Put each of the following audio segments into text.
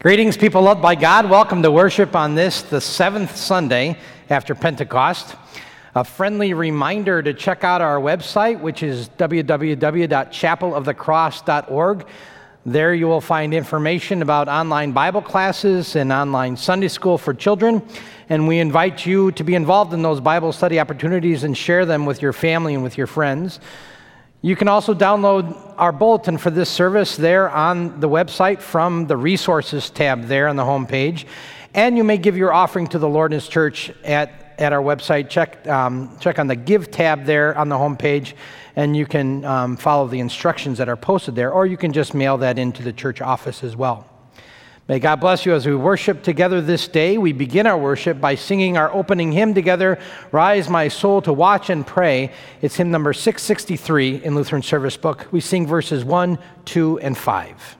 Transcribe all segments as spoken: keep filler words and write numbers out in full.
Greetings, people loved by God. Welcome to worship on this, the seventh Sunday after Pentecost. A friendly reminder to check out our website, which is w w w dot chapel of the cross dot org. There you will find information about online Bible classes and online Sunday school for children. And we invite you to be involved in those Bible study opportunities and share them with your family and with your friends. You can also download our bulletin for this service there on the website from the Resources tab there on the home page. And you may give your offering to the Lord and His church at, at our website. Check, um, check on the Give tab there on the home page, and you can um, follow the instructions that are posted there, or you can just mail that into the church office as well. May God bless you as we worship together this day. We begin our worship by singing our opening hymn together, Rise My Soul to Watch and Pray. It's hymn number six sixty-three in Lutheran Service Book. We sing verses one, two, and five.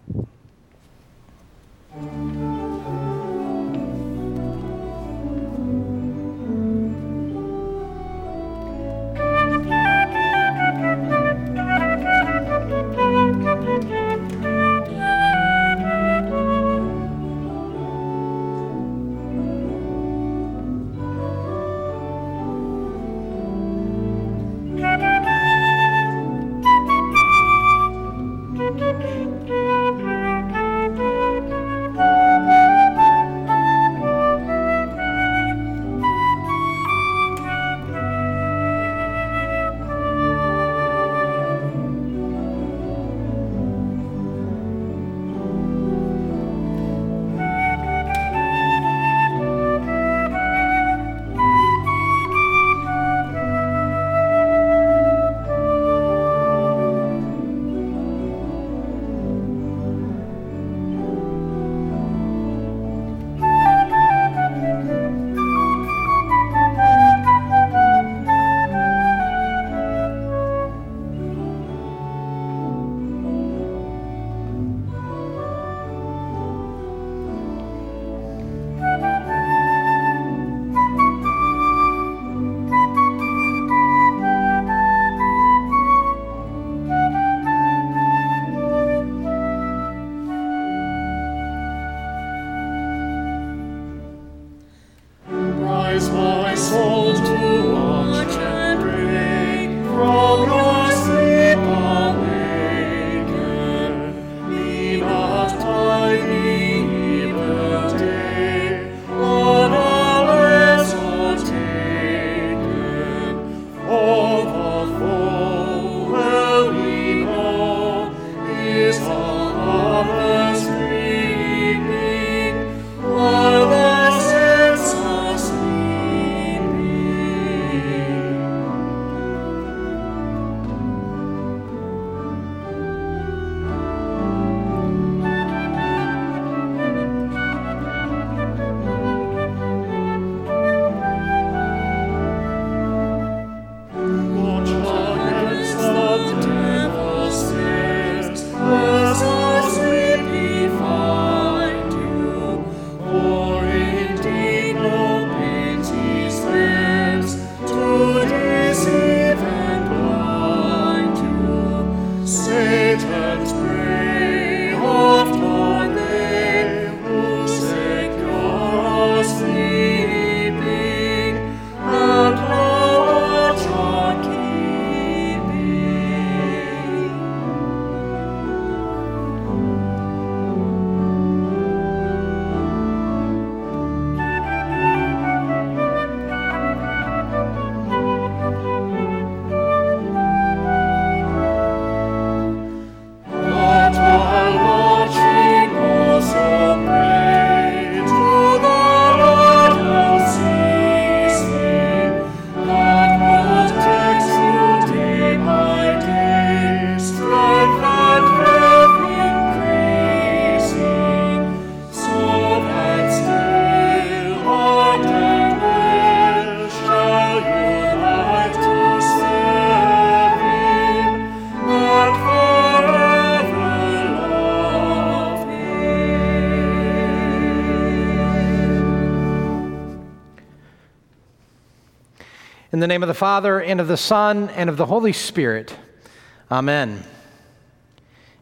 In the name of the Father, and of the Son, and of the Holy Spirit. Amen.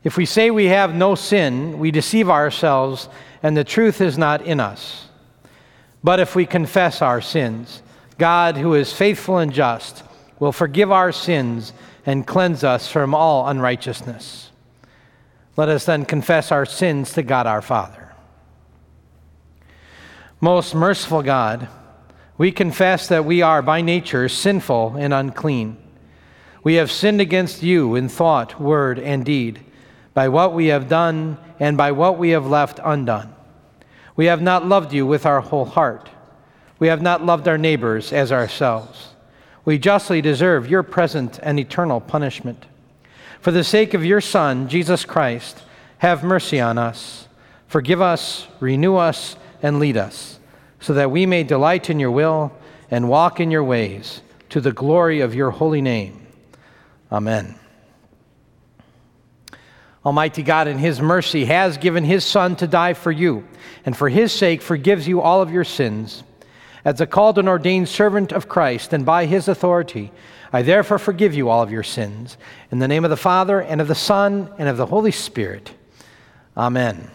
If we say we have no sin, we deceive ourselves, and the truth is not in us. But if we confess our sins, God, who is faithful and just, will forgive our sins and cleanse us from all unrighteousness. Let us then confess our sins to God our Father. Most merciful God, we confess that we are by nature sinful and unclean. We have sinned against you in thought, word, and deed, by what we have done and by what we have left undone. We have not loved you with our whole heart. We have not loved our neighbors as ourselves. We justly deserve your present and eternal punishment. For the sake of your Son, Jesus Christ, have mercy on us. Forgive us, renew us, and lead us, so that we may delight in your will and walk in your ways, to the glory of your holy name. Amen. Almighty God, in his mercy, has given his Son to die for you, and for his sake forgives you all of your sins. As a called and ordained servant of Christ, and by his authority, I therefore forgive you all of your sins. In the name of the Father, and of the Son, and of the Holy Spirit. Amen.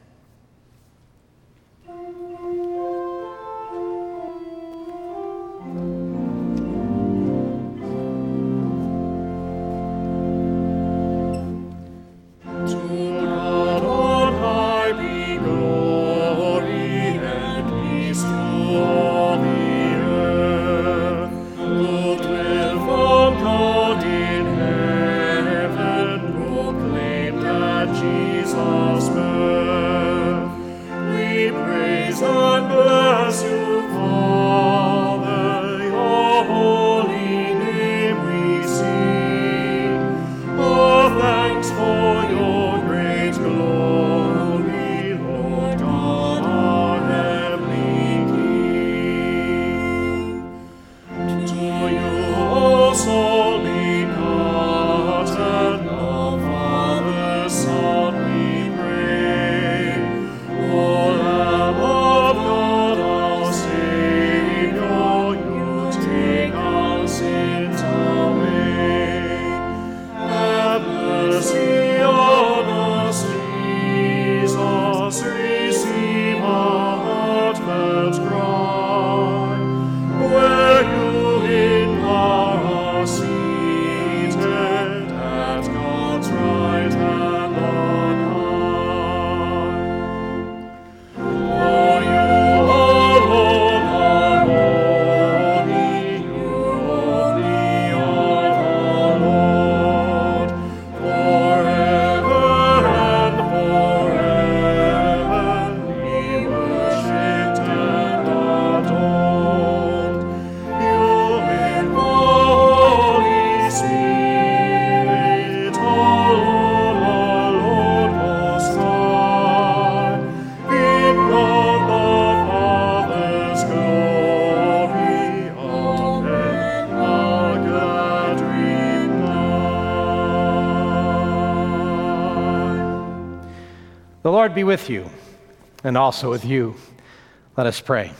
The Lord be with you, and also with you. Let us pray.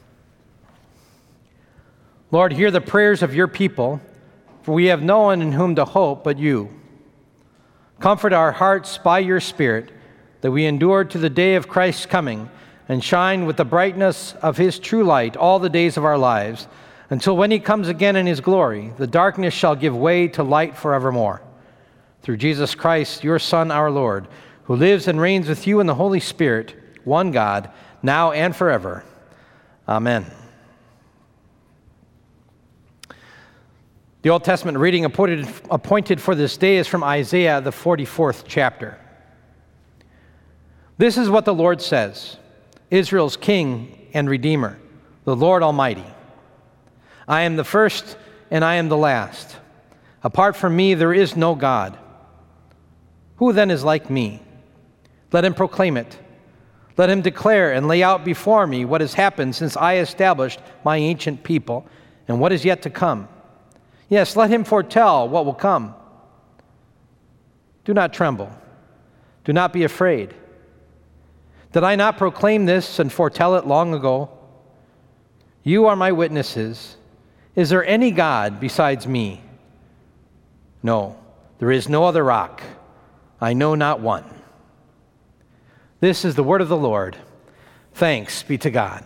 Lord, hear the prayers of your people, for we have no one in whom to hope but you. Comfort our hearts by your Spirit, that we endure to the day of Christ's coming and shine with the brightness of his true light all the days of our lives, until when he comes again in his glory, the darkness shall give way to light forevermore. Through Jesus Christ, your Son, our Lord, who lives and reigns with you in the Holy Spirit, one God, now and forever. Amen. The Old Testament reading appointed, appointed for this day is from Isaiah, the forty-fourth chapter. This is what the Lord says, Israel's King and Redeemer, the Lord Almighty. I am the first and I am the last. Apart from me, there is no God. Who then is like me? Let him proclaim it. Let him declare and lay out before me what has happened since I established my ancient people and what is yet to come. Yes, let him foretell what will come. Do not tremble. Do not be afraid. Did I not proclaim this and foretell it long ago? You are my witnesses. Is there any God besides me? No, there is no other rock. I know not one. This is the word of the Lord. Thanks be to God.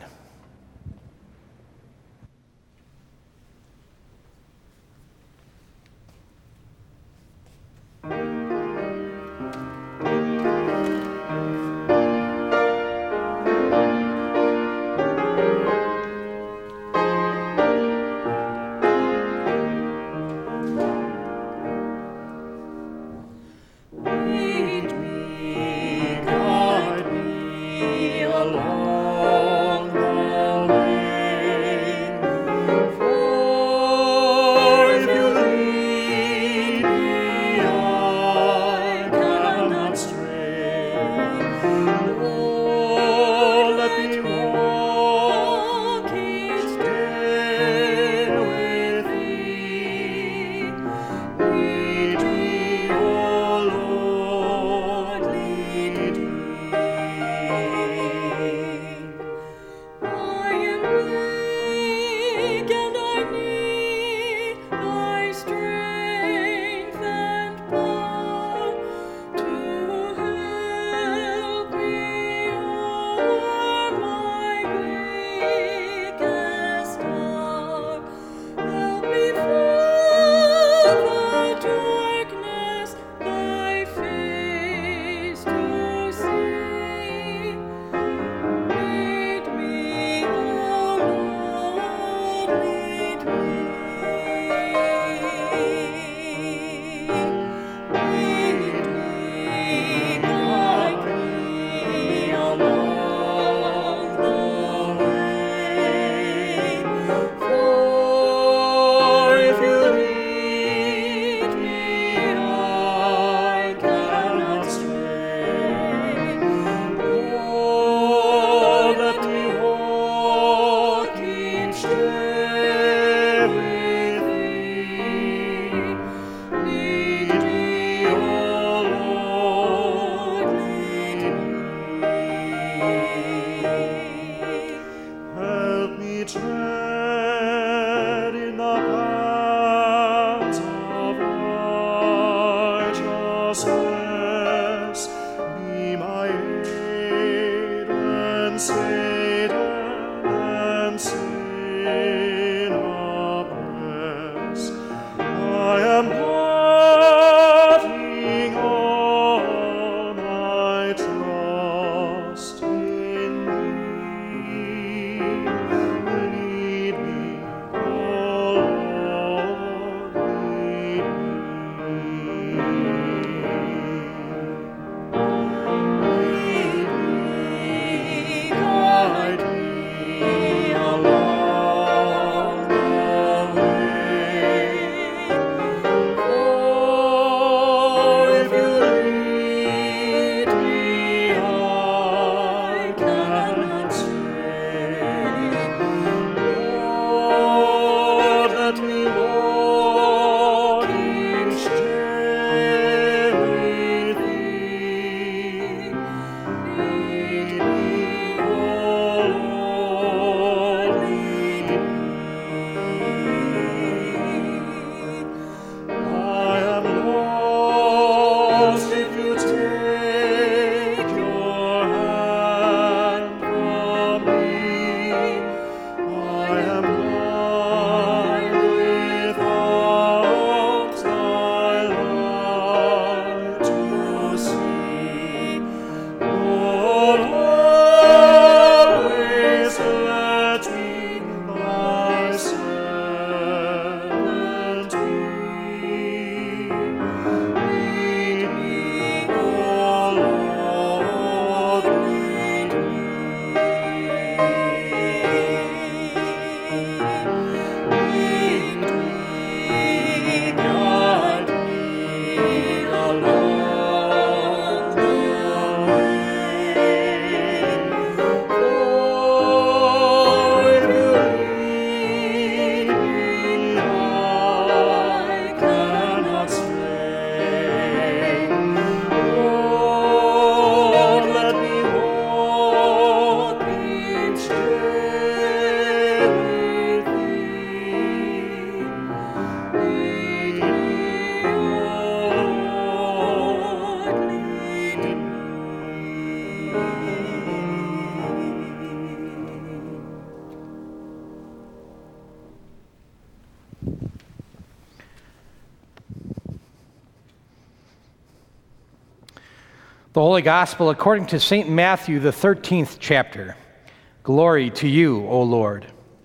The Holy Gospel according to Saint Matthew, the thirteenth chapter. Glory to you, O Lord.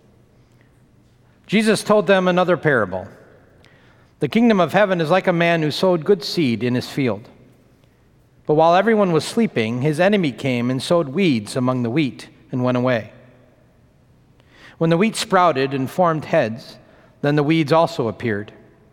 Jesus told them another parable. The kingdom of heaven is like a man who sowed good seed in his field. But while everyone was sleeping, his enemy came and sowed weeds among the wheat and went away. When the wheat sprouted and formed heads, then the weeds also appeared.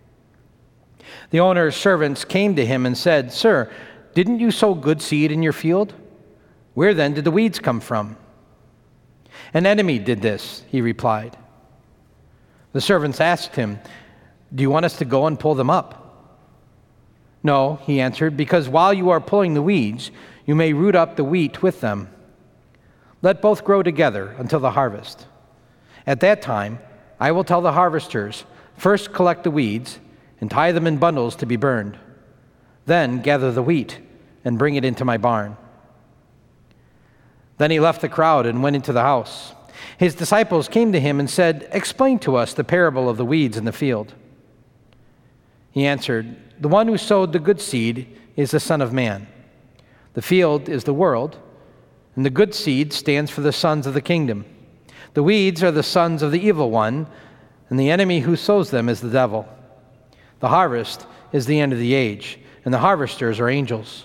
The owner's servants came to him and said, "Sir, didn't you sow good seed in your field? Where then did the weeds come from?" "An enemy did this," he replied. The servants asked him, "Do you want us to go and pull them up?" "No," he answered, "because while you are pulling the weeds, you may root up the wheat with them. Let both grow together until the harvest. At that time, I will tell the harvesters, first collect the weeds and tie them in bundles to be burned. Then gather the wheat and bring it into my barn." Then he left the crowd and went into the house. His disciples came to him and said, "Explain to us the parable of the weeds in the field." He answered, "The one who sowed the good seed is the Son of Man. The field is the world, and the good seed stands for the sons of the kingdom. The weeds are the sons of the evil one, and the enemy who sows them is the devil. The harvest is the end of the age, and the harvesters are angels.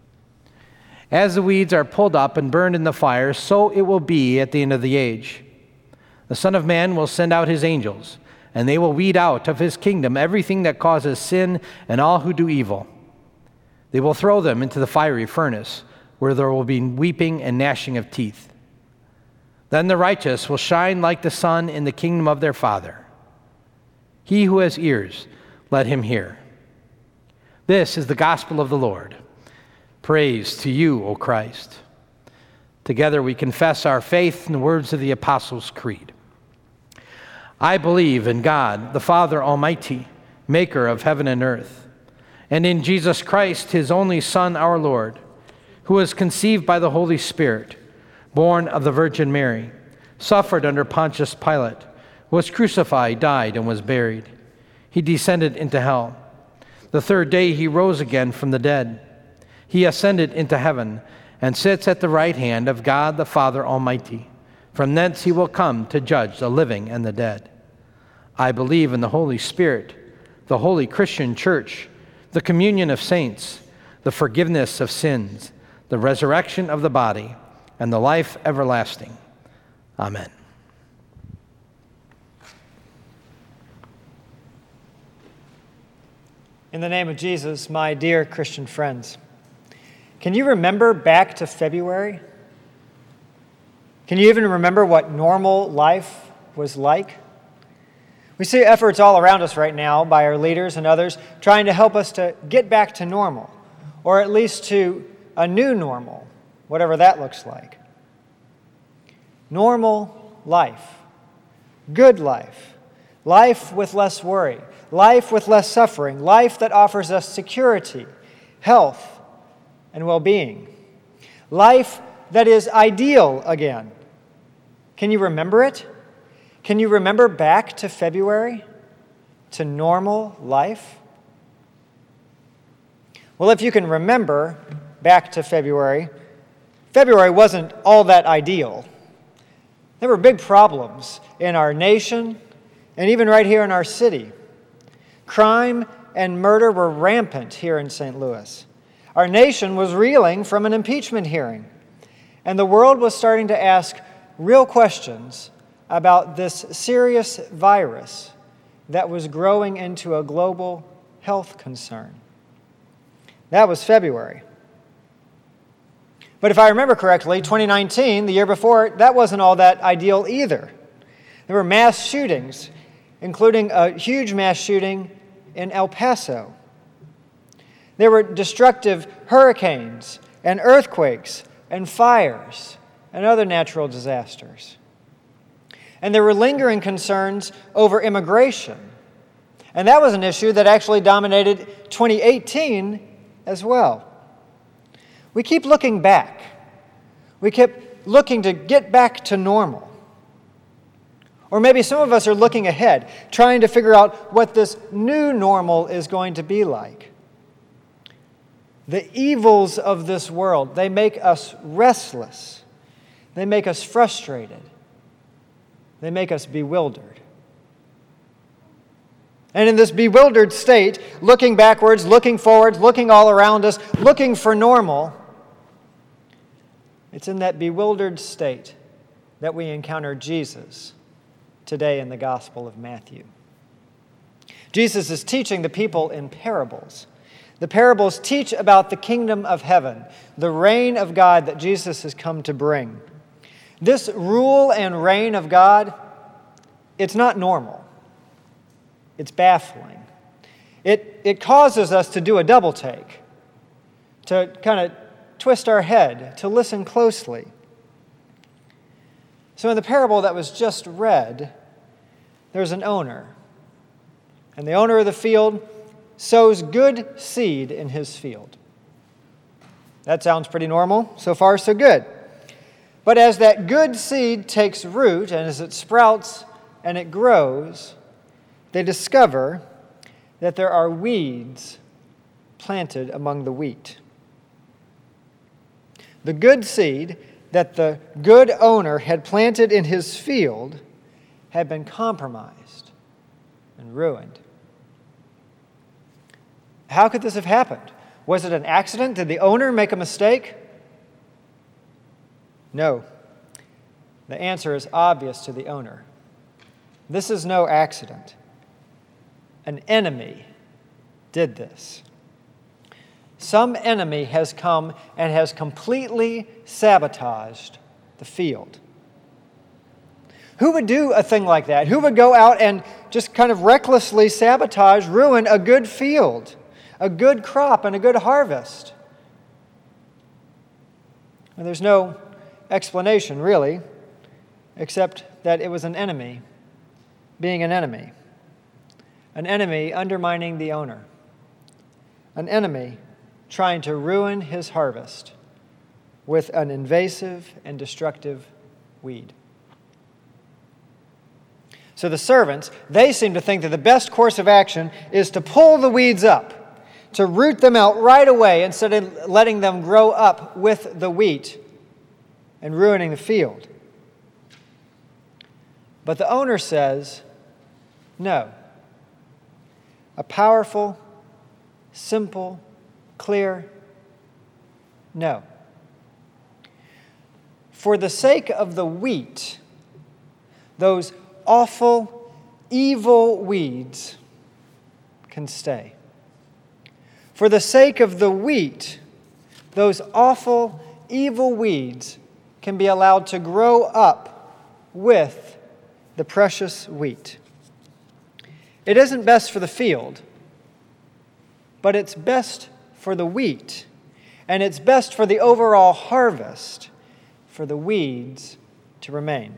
As the weeds are pulled up and burned in the fire, so it will be at the end of the age. The Son of Man will send out his angels, and they will weed out of his kingdom everything that causes sin and all who do evil. They will throw them into the fiery furnace, where there will be weeping and gnashing of teeth. Then the righteous will shine like the sun in the kingdom of their Father. He who has ears, let him hear." This is the gospel of the Lord. Praise to you, O Christ. Together we confess our faith in the words of the Apostles' Creed. I believe in God, the Father Almighty, maker of heaven and earth, and in Jesus Christ, his only Son, our Lord, who was conceived by the Holy Spirit, born of the Virgin Mary, suffered under Pontius Pilate, was crucified, died, and was buried. He descended into hell. The third day he rose again from the dead. He ascended into heaven and sits at the right hand of God the Father Almighty. From thence he will come to judge the living and the dead. I believe in the Holy Spirit, the holy Christian church, the communion of saints, the forgiveness of sins, the resurrection of the body, and the life everlasting. Amen. In the name of Jesus, my dear Christian friends, can you remember back to February? Can you even remember what normal life was like? We see efforts all around us right now by our leaders and others trying to help us to get back to normal, or at least to a new normal, whatever that looks like. Normal life, good life, life with less worry, life with less suffering, life that offers us security, health, and well-being. Life that is ideal again. Can you remember it? Can you remember back to February? To normal life? Well, if you can remember back to February, February wasn't all that ideal. There were big problems in our nation and even right here in our city. Crime and murder were rampant here in Saint Louis. Our nation was reeling from an impeachment hearing, and the world was starting to ask real questions about this serious virus that was growing into a global health concern. That was February. But if I remember correctly, twenty nineteen, the year before, that wasn't all that ideal either. There were mass shootings, including a huge mass shooting in El Paso. There were destructive hurricanes and earthquakes and fires and other natural disasters. And there were lingering concerns over immigration. And that was an issue that actually dominated twenty eighteen as well. We keep looking back. We keep looking to get back to normal. Or maybe some of us are looking ahead, trying to figure out what this new normal is going to be like. The evils of this world, they make us restless. They make us frustrated. They make us bewildered. And in this bewildered state, looking backwards, looking forwards, looking all around us, looking for normal, it's in that bewildered state that we encounter Jesus today in the Gospel of Matthew. Jesus is teaching the people in parables. The parables teach about the kingdom of heaven, the reign of God that Jesus has come to bring. This rule and reign of God, it's not normal. It's baffling. It, it causes us to do a double take, to kind of twist our head, to listen closely. So in the parable that was just read, there's an owner. And the owner of the field sows good seed in his field. That sounds pretty normal. So far, so good. But as that good seed takes root and as it sprouts and it grows, they discover that there are weeds planted among the wheat. The good seed that the good owner had planted in his field had been compromised and ruined. How could this have happened? Was it an accident? Did the owner make a mistake? No. The answer is obvious to the owner. This is no accident. An enemy did this. Some enemy has come and has completely sabotaged the field. Who would do a thing like that? Who would go out and just kind of recklessly sabotage, ruin a good field, a good crop, and a good harvest? And there's no explanation, really, except that it was an enemy being an enemy. An enemy undermining the owner. An enemy trying to ruin his harvest with an invasive and destructive weed. So the servants, they seem to think that the best course of action is to pull the weeds up, to root them out right away instead of letting them grow up with the wheat and ruining the field. But the owner says, no. A powerful, simple, clear no. For the sake of the wheat, those awful, evil weeds can stay. For the sake of the wheat, those awful, evil weeds can be allowed to grow up with the precious wheat. It isn't best for the field, but it's best for the wheat, and it's best for the overall harvest for the weeds to remain.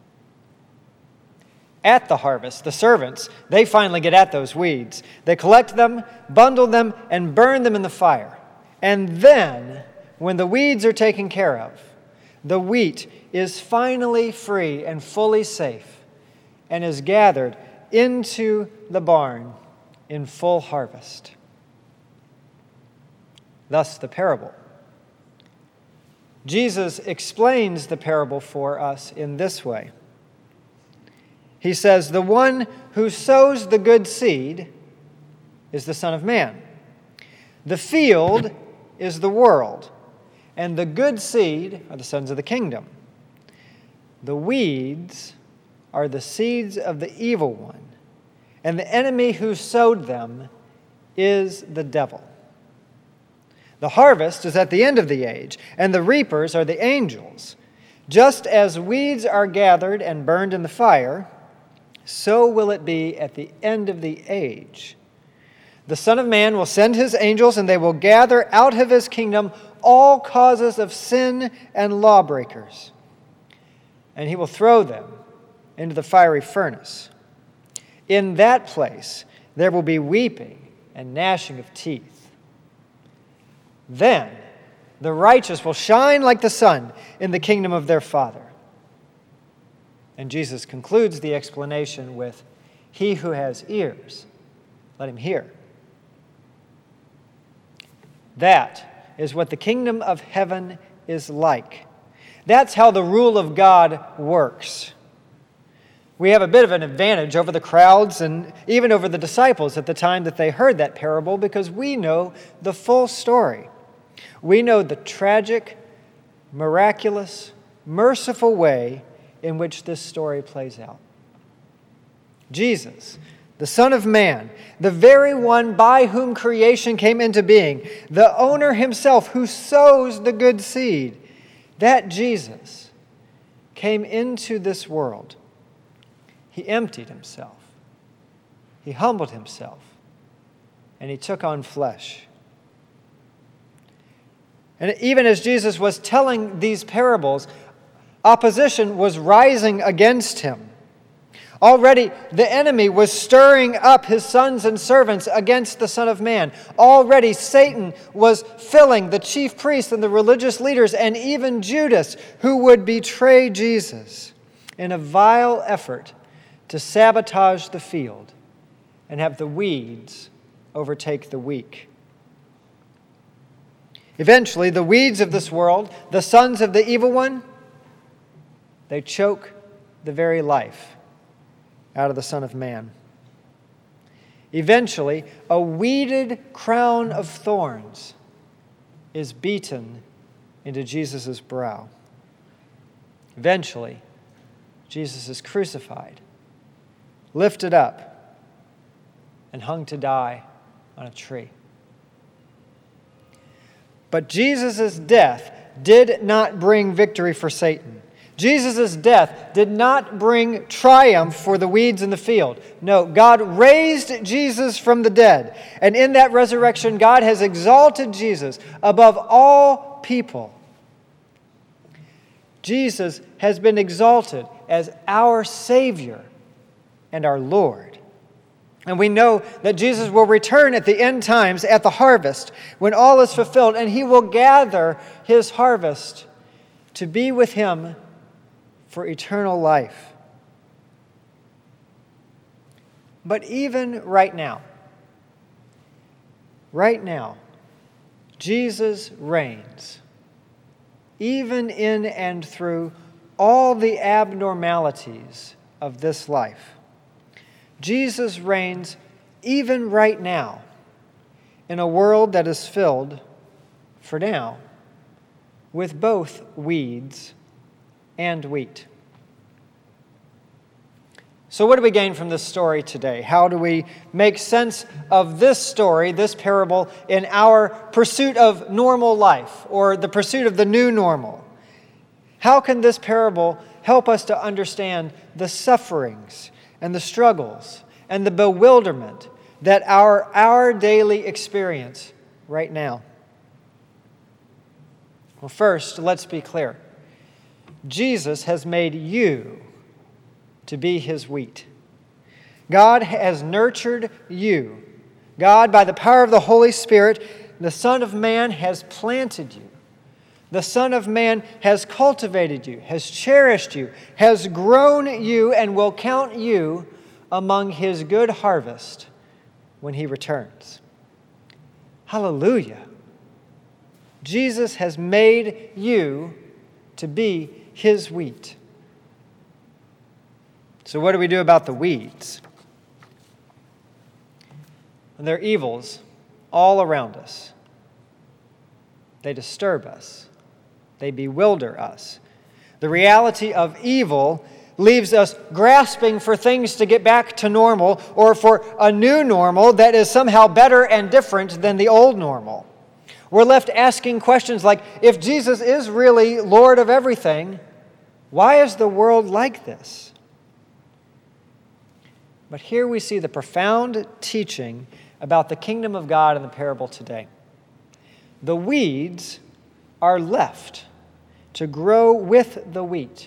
At the harvest, the servants, they finally get at those weeds. They collect them, bundle them, and burn them in the fire. And then, when the weeds are taken care of, the wheat is finally free and fully safe and is gathered into the barn in full harvest. Thus the parable. Jesus explains the parable for us in this way. He says, the one who sows the good seed is the Son of Man. The field is the world, and the good seed are the sons of the kingdom. The weeds are the seeds of the evil one, and the enemy who sowed them is the devil. The harvest is at the end of the age, and the reapers are the angels. Just as weeds are gathered and burned in the fire, so will it be at the end of the age. The Son of Man will send his angels, and they will gather out of his kingdom all causes of sin and lawbreakers, and he will throw them into the fiery furnace. In that place there will be weeping and gnashing of teeth. Then the righteous will shine like the sun in the kingdom of their Father. And Jesus concludes the explanation with, he who has ears, let him hear. That is what the kingdom of heaven is like. That's how the rule of God works. We have a bit of an advantage over the crowds and even over the disciples at the time that they heard that parable because we know the full story. We know the tragic, miraculous, merciful way in which this story plays out. Jesus, the Son of Man, the very one by whom creation came into being, the owner himself who sows the good seed, that Jesus came into this world. He emptied himself. He humbled himself. And he took on flesh. And even as Jesus was telling these parables, opposition was rising against him. Already the enemy was stirring up his sons and servants against the Son of Man. Already Satan was filling the chief priests and the religious leaders and even Judas, who would betray Jesus in a vile effort to sabotage the field and have the weeds overtake the weak. Eventually, the weeds of this world, the sons of the evil one, they choke the very life out of the Son of Man. Eventually, a weeded crown of thorns is beaten into Jesus' brow. Eventually, Jesus is crucified, lifted up, and hung to die on a tree. But Jesus' death did not bring victory for Satan. Jesus' death did not bring triumph for the weeds in the field. No, God raised Jesus from the dead. And in that resurrection, God has exalted Jesus above all people. Jesus has been exalted as our Savior and our Lord. And we know that Jesus will return at the end times, at the harvest, when all is fulfilled, and he will gather his harvest to be with him for eternal life. But even right now, right now, Jesus reigns, even in and through all the abnormalities of this life. Jesus reigns even right now in a world that is filled, for now, with both weeds and wheat. So what do we gain from this story today? How do we make sense of this story, this parable, in our pursuit of normal life or the pursuit of the new normal? How can this parable help us to understand the sufferings and the struggles and the bewilderment that our, our daily experience right now? Well, first, let's be clear. Jesus has made you to be his wheat. God has nurtured you. God, by the power of the Holy Spirit, the Son of Man has planted you. The Son of Man has cultivated you, has cherished you, has grown you, and will count you among his good harvest when he returns. Hallelujah! Jesus has made you to be his wheat. So what do we do about the weeds? And they're evils all around us. They disturb us. They bewilder us. The reality of evil leaves us grasping for things to get back to normal or for a new normal that is somehow better and different than the old normal. We're left asking questions like, if Jesus is really Lord of everything, why is the world like this? But here we see the profound teaching about the kingdom of God in the parable today. The weeds are left to grow with the wheat.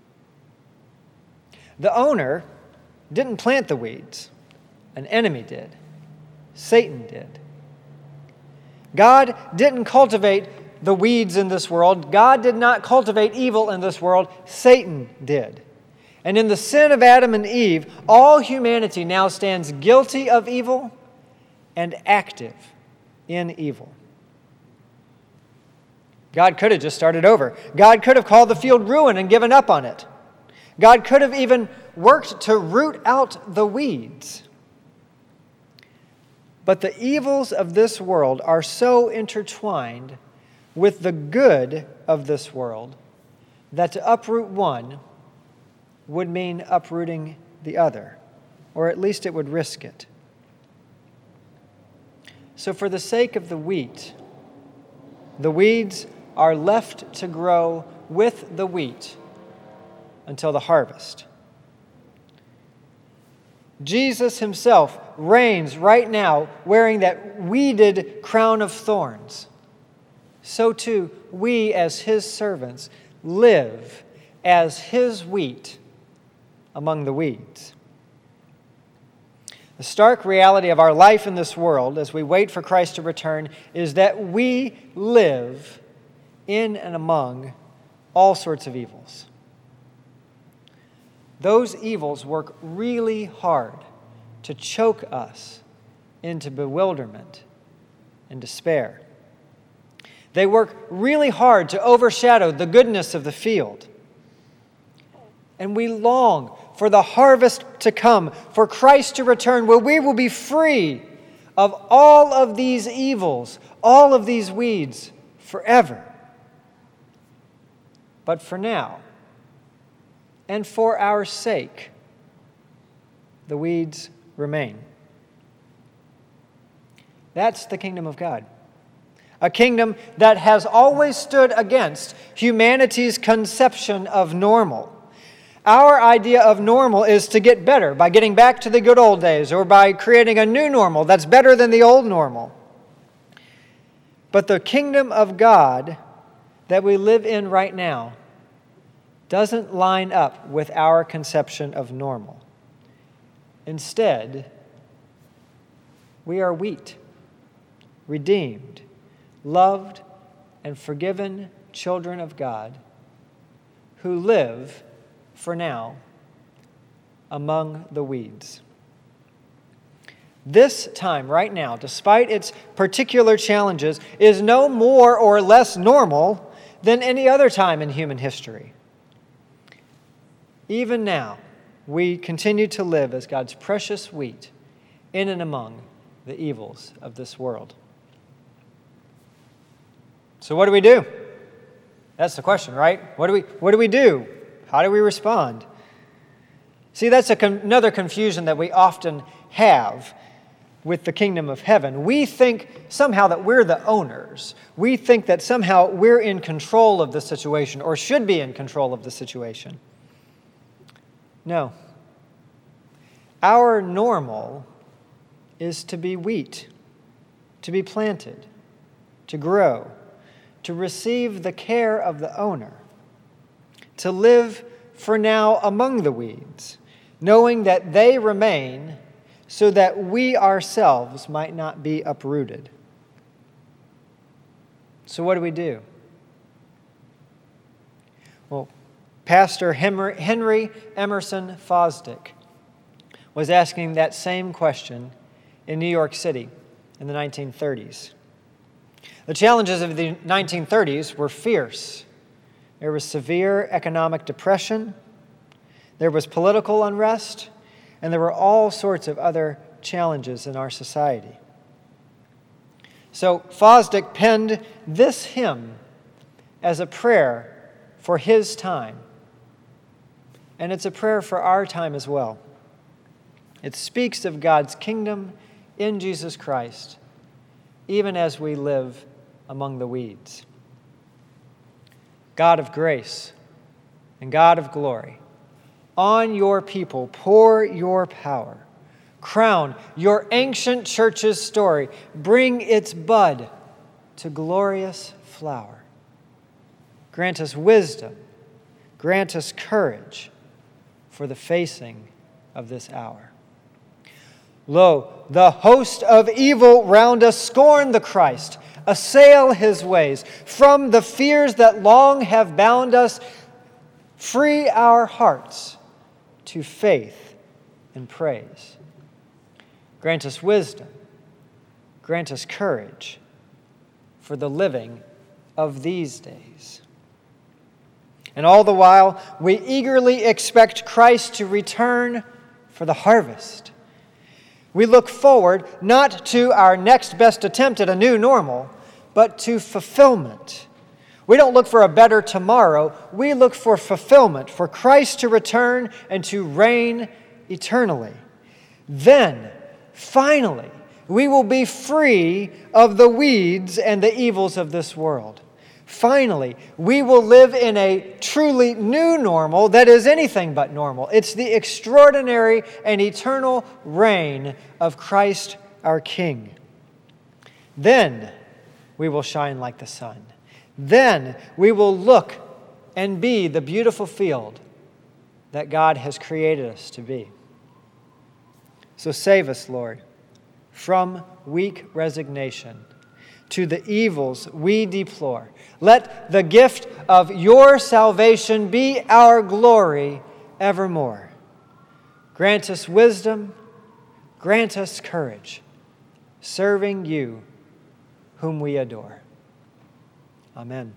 The owner didn't plant the weeds. An enemy did. Satan did. God didn't cultivate the weeds in this world. God did not cultivate evil in this world. Satan did. And in the sin of Adam and Eve, all humanity now stands guilty of evil and active in evil. God could have just started over. God could have called the field ruin and given up on it. God could have even worked to root out the weeds. But the evils of this world are so intertwined with the good of this world that to uproot one would mean uprooting the other, or at least it would risk it. So for the sake of the wheat, the weeds are left to grow with the wheat until the harvest. Jesus himself reigns right now wearing that weeded crown of thorns. So too, we as his servants live as his wheat among the weeds. The stark reality of our life in this world as we wait for Christ to return is that we live in and among all sorts of evils. Those evils work really hard to choke us into bewilderment and despair. They work really hard to overshadow the goodness of the field. And we long for the harvest to come, for Christ to return, where we will be free of all of these evils, all of these weeds, forever. But for now, and for our sake, the weeds remain. That's the kingdom of God. A kingdom that has always stood against humanity's conception of normal. Our idea of normal is to get better by getting back to the good old days or by creating a new normal that's better than the old normal. But the kingdom of God that we live in right now doesn't line up with our conception of normal. Instead, we are wheat, redeemed, loved, and forgiven children of God who live, for now, among the weeds. This time, right now, despite its particular challenges, is no more or less normal than any other time in human history. Even now, we continue to live as God's precious wheat in and among the evils of this world. So what do we do? That's the question, right? What do we, what do we do? How do we respond? See, that's a con- another confusion that we often have with the kingdom of heaven. We think somehow that we're the owners. We think that somehow we're in control of the situation or should be in control of the situation. No. Our normal is to be wheat, to be planted, to grow, to receive the care of the owner, to live for now among the weeds, knowing that they remain so that we ourselves might not be uprooted. So what do we do? Well, Pastor Henry Emerson Fosdick was asking that same question in New York City in the nineteen thirties. The challenges of the nineteen thirties were fierce. There was severe economic depression, there was political unrest, and there were all sorts of other challenges in our society. So Fosdick penned this hymn as a prayer for his time. And it's a prayer for our time as well. It speaks of God's kingdom in Jesus Christ, even as we live among the weeds. God of grace and God of glory, on your people pour your power. Crown your ancient church's story. Bring its bud to glorious flower. Grant us wisdom. Grant us courage for the facing of this hour. Lo, the host of evil round us scorn the Christ, assail his ways. From the fears that long have bound us, free our hearts to faith and praise. Grant us wisdom. Grant us courage for the living of these days. And all the while, we eagerly expect Christ to return for the harvest. We look forward not to our next best attempt at a new normal, but to fulfillment. We don't look for a better tomorrow. We look for fulfillment, for Christ to return and to reign eternally. Then, finally, we will be free of the weeds and the evils of this world. Finally, we will live in a truly new normal that is anything but normal. It's the extraordinary and eternal reign of Christ our King. Then we will shine like the sun. Then we will look and be the beautiful field that God has created us to be. So save us, Lord, from weak resignation to the evils we deplore. Let the gift of your salvation be our glory evermore. Grant us wisdom, grant us courage, serving you whom we adore. Amen.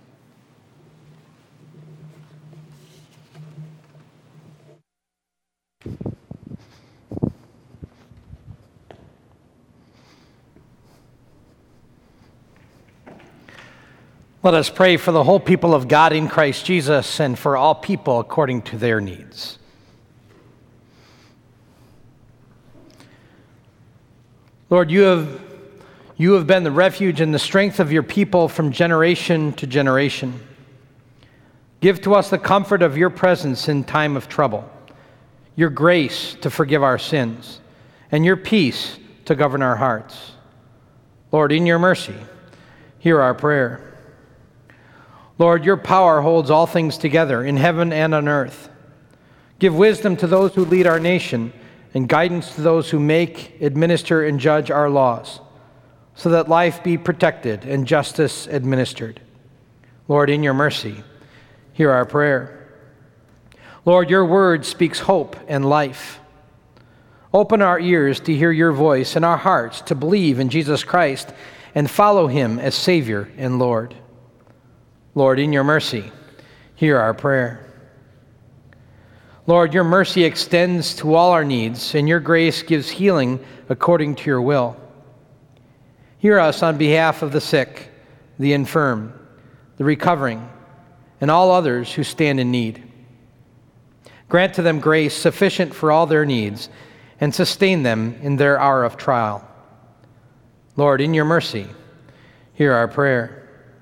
Let us pray for the whole people of God in Christ Jesus and for all people according to their needs. Lord, you have, you have been the refuge and the strength of your people from generation to generation. Give to us the comfort of your presence in time of trouble, your grace to forgive our sins, and your peace to govern our hearts. Lord, in your mercy, hear our prayer. Lord, your power holds all things together in heaven and on earth. Give wisdom to those who lead our nation and guidance to those who make, administer, and judge our laws, so that life be protected and justice administered. Lord, in your mercy, hear our prayer. Lord, your word speaks hope and life. Open our ears to hear your voice and our hearts to believe in Jesus Christ and follow him as Savior and Lord. Lord, in your mercy, hear our prayer. Lord, your mercy extends to all our needs, and your grace gives healing according to your will. Hear us on behalf of the sick, the infirm, the recovering, and all others who stand in need. Grant to them grace sufficient for all their needs, and sustain them in their hour of trial. Lord, in your mercy, hear our prayer.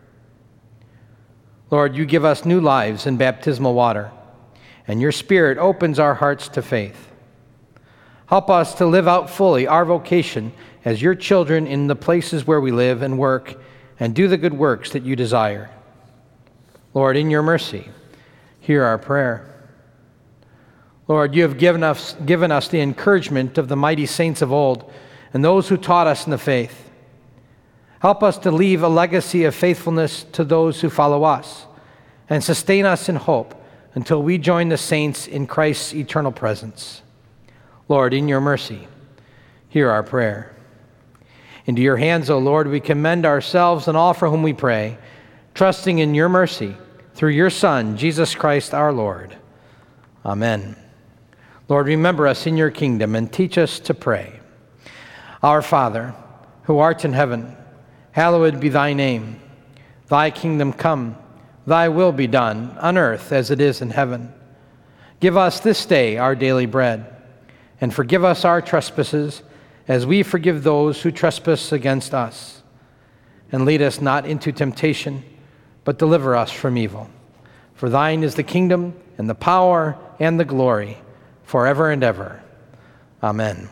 Lord, you give us new lives in baptismal water, and your Spirit opens our hearts to faith. Help us to live out fully our vocation as your children in the places where we live and work, and do the good works that you desire. Lord, in your mercy, hear our prayer. Lord, you have given us, given us the encouragement of the mighty saints of old and those who taught us in the faith. Help us to leave a legacy of faithfulness to those who follow us, and sustain us in hope until we join the saints in Christ's eternal presence. Lord, in your mercy, hear our prayer. Into your hands, O Lord, we commend ourselves and all for whom we pray, trusting in your mercy through your Son, Jesus Christ our Lord. Amen. Lord, remember us in your kingdom and teach us to pray. Our Father, who art in heaven, hallowed be thy name. Thy kingdom come, thy will be done, on earth as it is in heaven. Give us this day our daily bread, and forgive us our trespasses, as we forgive those who trespass against us. And lead us not into temptation, but deliver us from evil. For thine is the kingdom, and the power, and the glory, forever and ever. Amen.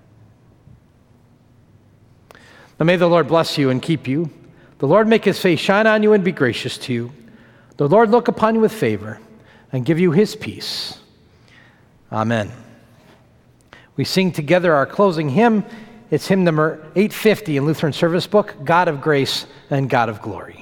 Now may the Lord bless you and keep you. The Lord make his face shine on you and be gracious to you. The Lord look upon you with favor and give you his peace. Amen. We sing together our closing hymn. It's hymn number eight fifty in Lutheran Service Book, God of Grace and God of Glory.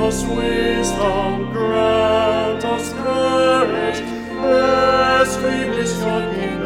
us wisdom, grant us courage, lest we miss your kingdom.